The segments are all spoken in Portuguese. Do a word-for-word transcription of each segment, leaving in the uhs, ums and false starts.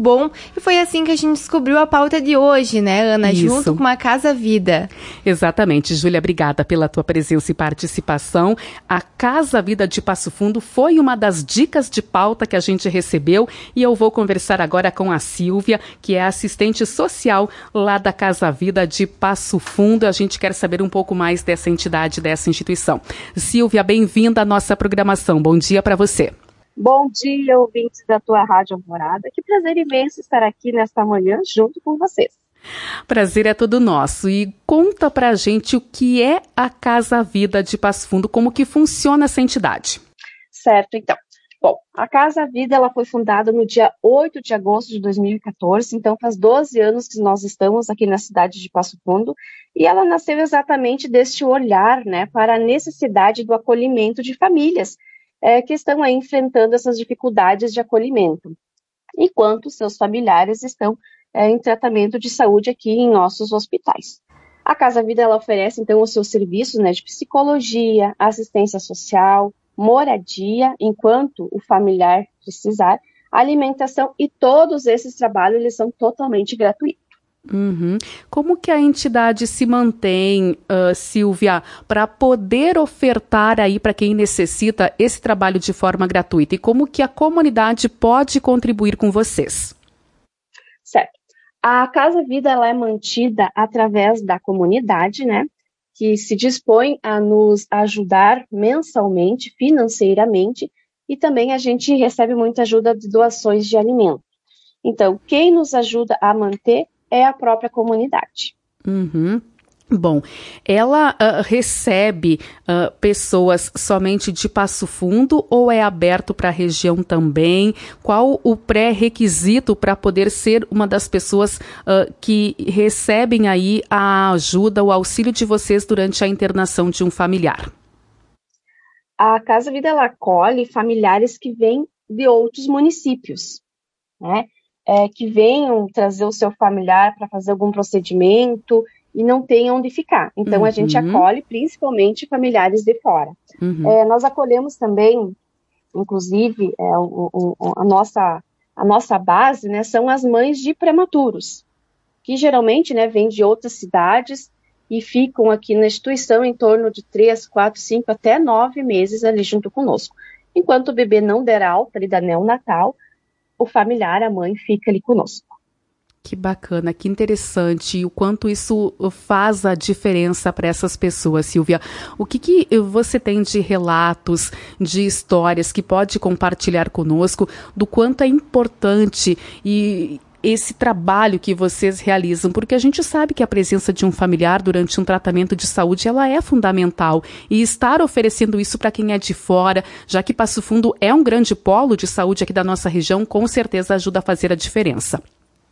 bom. E foi assim que a gente descobriu a pauta de hoje, né, Ana? Isso. Junto com a Casa Vida. Exatamente, Júlia, obrigada pela tua presença e participação. A Casa Vida de Passo Fundo foi uma das dicas de pauta que a gente recebeu e eu vou conversar agora com a Silvia, que é assistente social lá da Casa Vida de Passo Fundo. A gente quer saber um pouco mais dessa entidade, dessa instituição. Silvia, bem-vinda à nossa programação. Bom dia para você. Bom dia, ouvintes da tua Rádio Alvorada. Que prazer imenso estar aqui nesta manhã junto com vocês. Prazer é todo nosso. E conta pra gente o que é a Casa Vida de Passo Fundo, como que funciona essa entidade. Certo, então. Bom, a Casa Vida ela foi fundada no dia oito de agosto de dois mil e quatorze, então faz doze anos que nós estamos aqui na cidade de Passo Fundo, e ela nasceu exatamente deste olhar, né, para a necessidade do acolhimento de famílias é, que estão aí enfrentando essas dificuldades de acolhimento, enquanto seus familiares estão é, em tratamento de saúde aqui em nossos hospitais. A Casa Vida ela oferece então os seus serviços, né, de psicologia, assistência social, moradia, enquanto o familiar precisar, alimentação, e todos esses trabalhos eles são totalmente gratuitos. Uhum. Como que a entidade se mantém, uh, Silvia, para poder ofertar aí para quem necessita esse trabalho de forma gratuita? E como que a comunidade pode contribuir com vocês? Certo. A Casa Vida ela é mantida através da comunidade, né, que se dispõe a nos ajudar mensalmente, financeiramente, e também a gente recebe muita ajuda de doações de alimento. Então, quem nos ajuda a manter é a própria comunidade. Uhum. Bom, ela uh, recebe uh, pessoas somente de Passo Fundo ou é aberto para a região também? Qual o pré-requisito para poder ser uma das pessoas uh, que recebem aí a ajuda, o auxílio de vocês durante a internação de um familiar? A Casa Vida ela acolhe familiares que vêm de outros municípios, né? É, que venham trazer o seu familiar para fazer algum procedimento e não tenham onde ficar. Então, uhum. a gente acolhe principalmente familiares de fora. Uhum. É, nós acolhemos também, inclusive, é, o, o, a, nossa, a nossa base, né, são as mães de prematuros, que geralmente, né, vêm de outras cidades e ficam aqui na instituição em torno de três, quatro, cinco, até nove meses ali junto conosco. Enquanto o bebê não der alta ali da neonatal, o familiar, a mãe, fica ali conosco. Que bacana, que interessante, e o quanto isso faz a diferença para essas pessoas, Silvia. O que, que você tem de relatos, de histórias que pode compartilhar conosco do quanto é importante e esse trabalho que vocês realizam, porque a gente sabe que a presença de um familiar durante um tratamento de saúde, ela é fundamental, e estar oferecendo isso para quem é de fora, já que Passo Fundo é um grande polo de saúde aqui da nossa região, com certeza ajuda a fazer a diferença.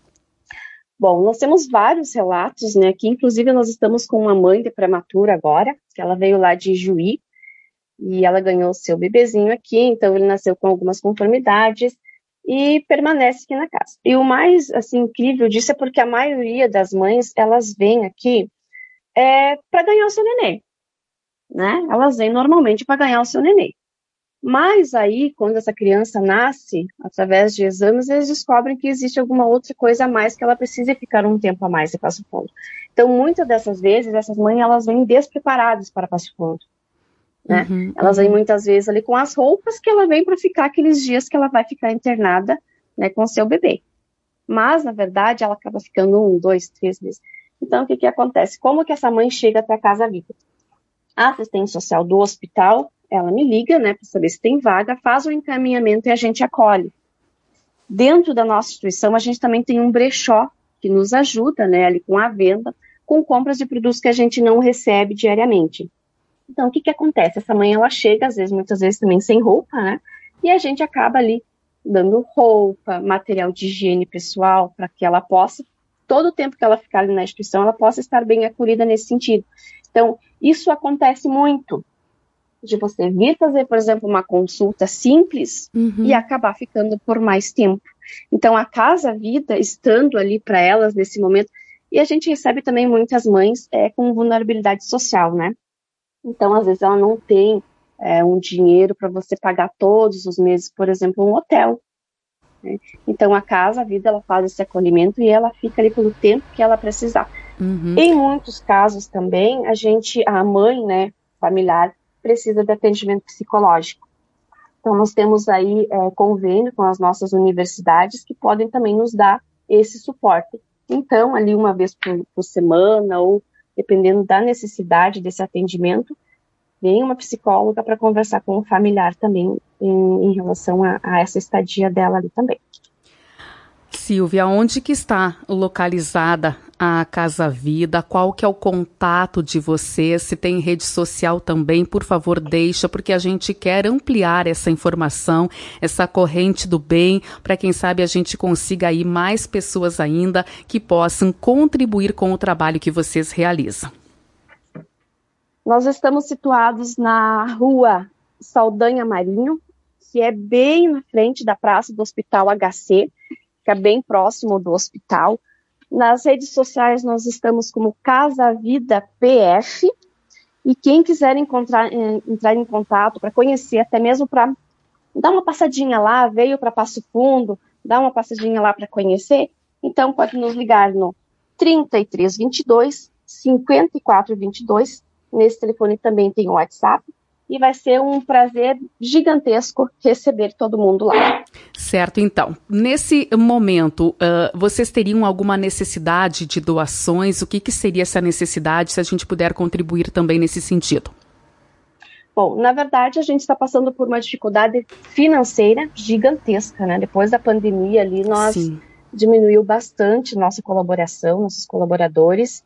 Bom, nós temos vários relatos, né, que inclusive nós estamos com uma mãe de prematura agora, que ela veio lá de Juí, e ela ganhou o seu bebezinho aqui, então ele nasceu com algumas conformidades, e permanece aqui na casa. E o mais assim, incrível disso é porque a maioria das mães, elas vêm aqui é, para ganhar o seu neném, né? Elas vêm normalmente para ganhar o seu neném. Mas aí, quando essa criança nasce, através de exames, eles descobrem que existe alguma outra coisa a mais que ela precisa ficar um tempo a mais em Passo Fundo. Então, muitas dessas vezes, essas mães, elas vêm despreparadas para Passo Fundo. Né? Uhum, elas vêm uhum. muitas vezes ali com as roupas que ela vem para ficar aqueles dias que ela vai ficar internada, né, com o seu bebê. Mas, na verdade, ela acaba ficando um, dois, três meses. Então, o que que acontece? Como que essa mãe chega até a Casa Vida? A assistente social do hospital, ela me liga, né, para saber se tem vaga, faz o encaminhamento e a gente acolhe. Dentro da nossa instituição, a gente também tem um brechó que nos ajuda, né, ali com a venda, com compras de produtos que a gente não recebe diariamente. Então, o que que acontece? Essa mãe, ela chega, às vezes, muitas vezes também sem roupa, né? E a gente acaba ali dando roupa, material de higiene pessoal, para que ela possa, todo o tempo que ela ficar ali na instituição, ela possa estar bem acolhida nesse sentido. Então, isso acontece muito, de você vir fazer, por exemplo, uma consulta simples uhum. e acabar ficando por mais tempo. Então, a Casa Vida, estando ali para elas nesse momento, e a gente recebe também muitas mães é, com vulnerabilidade social, né? Então, às vezes, ela não tem é, um dinheiro para você pagar todos os meses, por exemplo, um hotel. né? Então a Casa Vida, ela faz esse acolhimento e ela fica ali pelo tempo que ela precisar. Uhum. Em muitos casos também, a gente, a mãe, né, familiar, precisa de atendimento psicológico. Então nós temos aí é, convênio com as nossas universidades que podem também nos dar esse suporte. Então, ali uma vez por, por semana ou dependendo da necessidade desse atendimento, vem uma psicóloga para conversar com o familiar também em, em relação a, a essa estadia dela ali também. Silvia, onde que está localizada a Casa Vida? Qual que é o contato de vocês? Se tem rede social também, por favor, deixa, porque a gente quer ampliar essa informação, essa corrente do bem, para quem sabe a gente consiga aí mais pessoas ainda que possam contribuir com o trabalho que vocês realizam. Nós estamos situados na rua Saldanha Marinho, que é bem na frente da praça do Hospital H C, fica bem próximo do hospital. Nas redes sociais nós estamos como Casa Vida P F, e quem quiser encontrar, entrar em contato para conhecer, até mesmo para dar uma passadinha lá, veio para Passo Fundo, dar uma passadinha lá para conhecer, então pode nos ligar no trinta e três, vinte e dois, cinquenta e quatro, vinte e dois. Nesse telefone também tem o WhatsApp. E vai ser um prazer gigantesco receber todo mundo lá. Certo, então. Nesse momento, uh, vocês teriam alguma necessidade de doações? O que, que seria essa necessidade, se a gente puder contribuir também nesse sentido? Bom, na verdade, a gente está passando por uma dificuldade financeira gigantesca, né? Depois da pandemia ali, nós Sim. diminuiu bastante nossa colaboração, nossos colaboradores,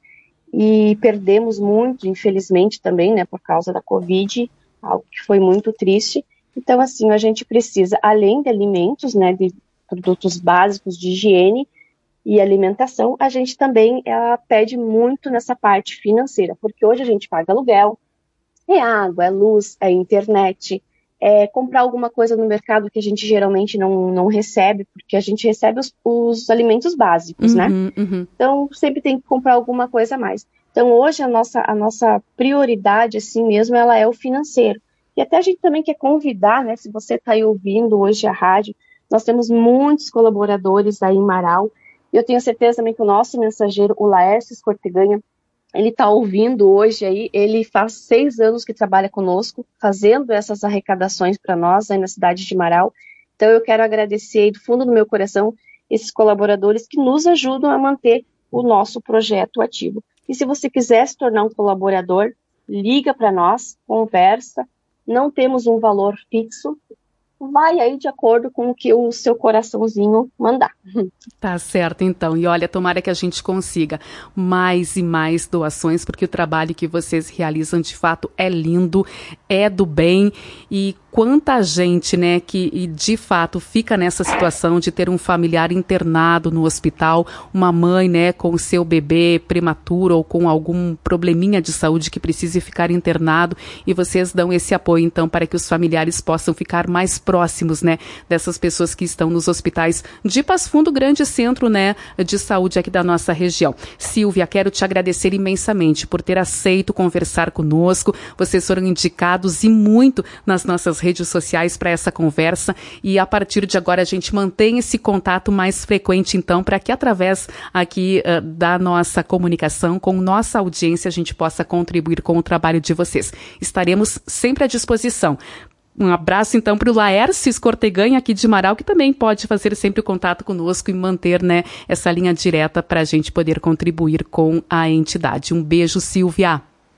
e perdemos muito, infelizmente também, né, por causa da Covid, algo que foi muito triste. Então, assim, a gente precisa, além de alimentos, né, de produtos básicos de higiene e alimentação, a gente também ela pede muito nessa parte financeira, porque hoje a gente paga aluguel, é água, é luz, é internet, é comprar alguma coisa no mercado que a gente geralmente não, não recebe, porque a gente recebe os, os alimentos básicos, uhum, né? Uhum. Então, sempre tem que comprar alguma coisa a mais. Então, hoje, a nossa, a nossa prioridade, assim mesmo, ela é o financeiro. E até a gente também quer convidar, né? Se você está aí ouvindo hoje a rádio, nós temos muitos colaboradores aí em Marau, e eu tenho certeza também que o nosso mensageiro, o Laércio Escorteganha, ele está ouvindo hoje aí, ele faz seis anos que trabalha conosco, fazendo essas arrecadações para nós aí na cidade de Marau. Então eu quero agradecer do fundo do meu coração esses colaboradores que nos ajudam a manter o nosso projeto ativo. E se você quiser se tornar um colaborador, liga para nós, conversa, não temos um valor fixo, vai aí de acordo com o que o seu coraçãozinho mandar. Tá certo, então. E olha, tomara que a gente consiga mais e mais doações, porque o trabalho que vocês realizam, de fato, é lindo, é do bem. E quanta gente, né, que de fato fica nessa situação de ter um familiar internado no hospital, uma mãe, né, com o seu bebê prematuro ou com algum probleminha de saúde que precise ficar internado, e vocês dão esse apoio, então, para que os familiares possam ficar mais próximos, né, dessas pessoas que estão nos hospitais de Passo Fundo, grande centro, né, de saúde aqui da nossa região. Silvia, quero te agradecer imensamente por ter aceito conversar conosco. Vocês foram indicados e muito nas nossas redes sociais para essa conversa, e a partir de agora a gente mantém esse contato mais frequente, então, para que através aqui uh, da nossa comunicação com nossa audiência a gente possa contribuir com o trabalho de vocês. Estaremos sempre à disposição. Um abraço, então, para o Laércio Escorteganha, aqui de Marau, que também pode fazer sempre o contato conosco e manter, né, essa linha direta para a gente poder contribuir com a entidade. Um beijo, Silvia.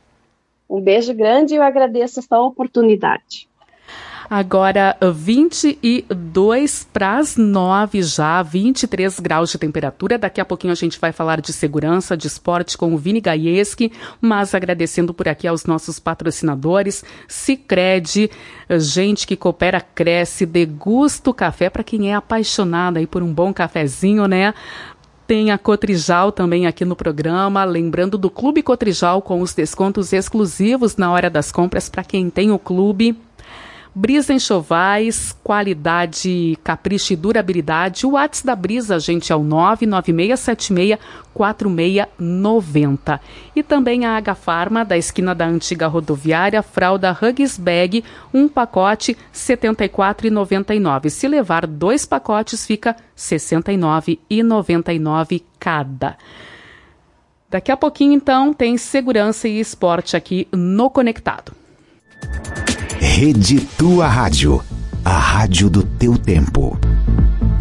Um beijo grande e eu agradeço essa oportunidade. Agora, vinte e dois para as nove já, vinte e três graus de temperatura. Daqui a pouquinho a gente vai falar de segurança, de esporte com o Vini Gaieski, mas agradecendo por aqui aos nossos patrocinadores, Sicredi, gente que coopera, cresce, degusta o café para quem é apaixonado aí por um bom cafezinho, né? Tem a Cotrijal também aqui no programa, lembrando do Clube Cotrijal com os descontos exclusivos na hora das compras para quem tem o clube. Brisa Enxovais, qualidade, capricho e durabilidade. O WhatsApp da Brisa, gente, é o nove nove seis sete seis quatro seis nove zero. E também a Agafarma, da esquina da antiga rodoviária, fralda Huggies Bag, um pacote setenta e quatro reais e noventa e nove centavos. Se levar dois pacotes, fica sessenta e nove reais e noventa e nove centavos cada. Daqui a pouquinho, então, tem segurança e esporte aqui no Conectado. Rede Tua Rádio, a rádio do teu tempo.